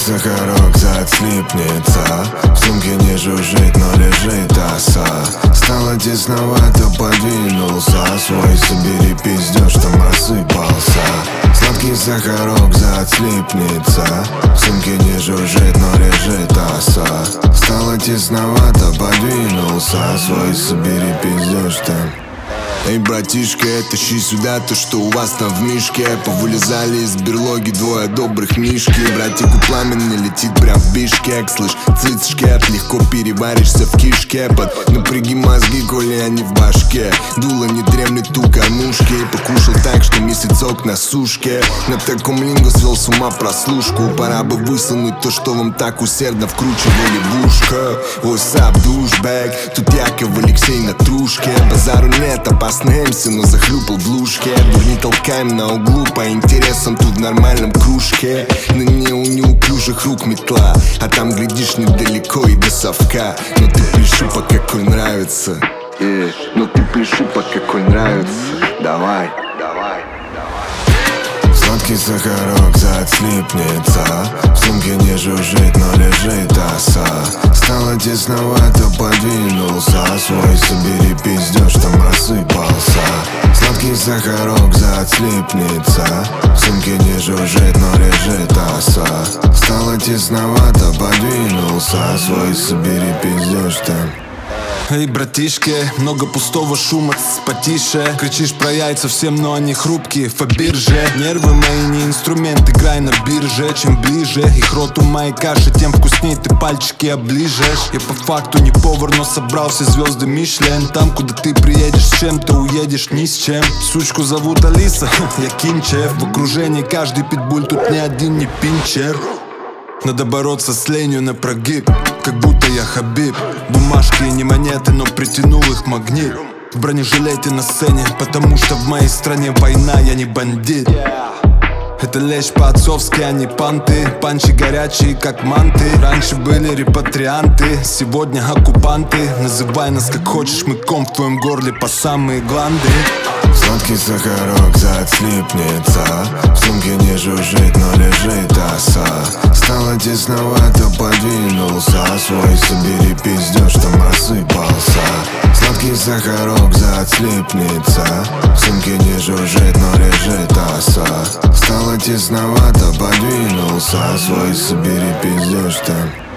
сахарок, зацлипнется. В сумке не жужжит, но лежит оса. Стало тесновато, подвинулся. Свой собери пиздеж, там рассыпался. Сладкий сахарок, зацлипнется. В сумке не жужжит, но лежит оса. Стало тесновато, подвинулся. Свой собери пиздеж, там. Эй, братишка, тащи сюда то, что у вас там в мишке. Повылезали из берлоги двое добрых мишки. Братику пламенный летит прям в Бишкек. Слышь, цицшкет, легко переваришься в кишке. Напряги мозги, коли они в башке. Дуло не дремлет у кормушки. Покушал так, что месяцок на сушке. На таком лингу свел с ума прослушку. Пора бы высунуть то, что вам так усердно вкручивали в ушко. What's up, douchebag? Тут Яков Алексей на трушке. Базару нет, опасный МС, но захлюпал в лужке. Дурни толкаем на углу по интересам, тут в нормальном кружке. На мне у неуклюжих рук метла, а там, глядишь, недалеко и до совка. Но ты пиши, по какой нравится. Ну ты пиши, по какой нравится. Давай, давай, давай. Сладкий сахарок, зацлипнется. В сумке не жужжит, но лежит оса. Стало тесновато, подвинулся. Свой собери пиздеж, там рассыпался. Сладкий сахарок, зацлипнется. В сумке не жужжит, но лежит оса. Стало тесновато, подвинулся. Свой собери пиздеж, там. Эй, братишки, много пустого шума, потише. Кричишь про яйца всем, но они хрупкие, по бирже. Нервы мои не инструмент, играй на бирже. Чем ближе их рот у моей каши, тем вкуснее ты пальчики оближешь. Я по факту не повар, но собрал все звезды Мишлен. Там, куда ты приедешь с чем-то, уедешь ни с чем. Сучку зовут Алиса, я Кинчев. В окружении каждый питбуль, тут ни один не пинчер. Надо бороться с ленью на прогиб, как будто я Хабиб. Бумажки не монеты, но притянул их магнит. В бронежилете на сцене, потому что в моей стране война, я не бандит. Это лечь по-отцовски, а не панты. Панчи горячие, как манты. Раньше были репатрианты, сегодня оккупанты. Называй нас как хочешь, мы ком в твоем горле по самые гланды. Сладкий сахарок, зацлипнется. В сумке не жужжит, но лежит оса. Стало тесновато, подвинулся. Свой собери пиздеж, там рассыпался. Сладкий сахарок, зацлипнется. В сумке не жужжит, но лежит оса. Стало тесновато, подвинулся. Свой собери пиздеж, там.